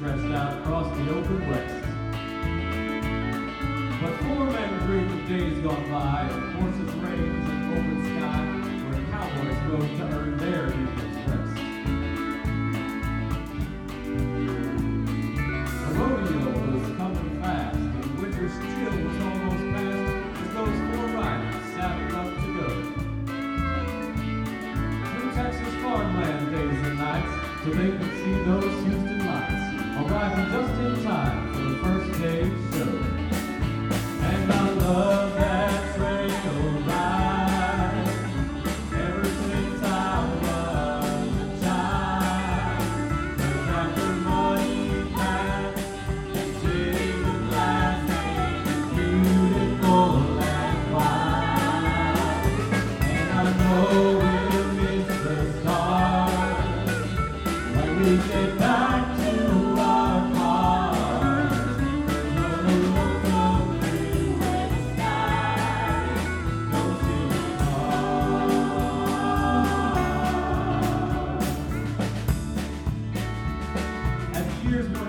stretched out across the open west. But 4 men dream of days gone by, of horses, reins, and open sky, where cowboys rode to earn their evening's rest. The rodeo was coming fast, and winter's chill was almost past, as those 4 riders saddled up to go. Through Texas farmland days and nights, so they could see those Houston lights, arriving just in time for the first day's show. And I love that trail ride ever since I was a child. 'Cause after muddy paths and chicken blasting is beautiful and wild. And I know we'll miss the stars when we get back to our cars. Years